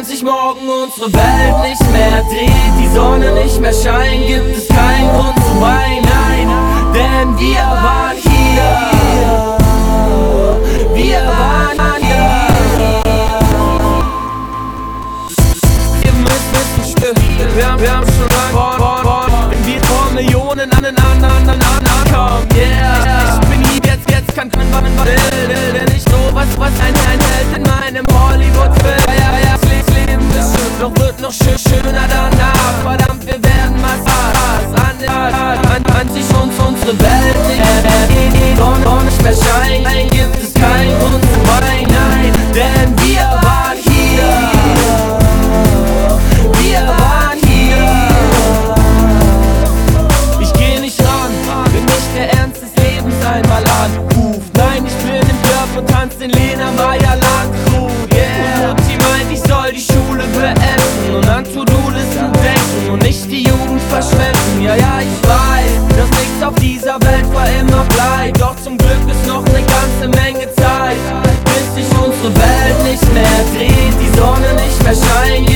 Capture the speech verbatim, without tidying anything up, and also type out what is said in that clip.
wenn sich morgen unsere Welt nicht mehr dreht, die Sonne nicht mehr scheint, gibt es keinen Grund zu weinen, nein, denn wir waren hier, wir waren hier. Ihr müsst wissen, stimmt, wir haben, wir haben schon lange vor, vor, vor, wenn wir vor Millionen an den anderen an, an, ankommen, yeah. Ich bin hier jetzt, jetzt kann man, was man will, will, will nicht so was, was ein Held in meinem Hollywood-Film. Ja, ja, ja, das Leben ist schön, doch wird noch schön, schöner danach. Verdammt, wir werden Massas an, an, an sich uns unsere Welt nicht mehr, die Sonne nicht mehr scheint, gibt es keinen Grund zu weinen, nein, denn wir waren hier, wir waren hier. Ich geh nicht ran, bin nicht der Ernst des Lebens einmal anruft. Nein, ich bin im Dorf und tanz den Lena Meyer Landruf, yeah. Und sie meint, ich soll die Schule beenden und an To-Do-Listen denken und nicht die Jugend verschwenden. Ja, ja, ich weiß, dass nichts auf dieser Welt für immer bleibt, doch zum Glück ist noch eine ganze Menge Zeit, bis sich unsere Welt nicht mehr dreht, die Sonne nicht mehr scheint.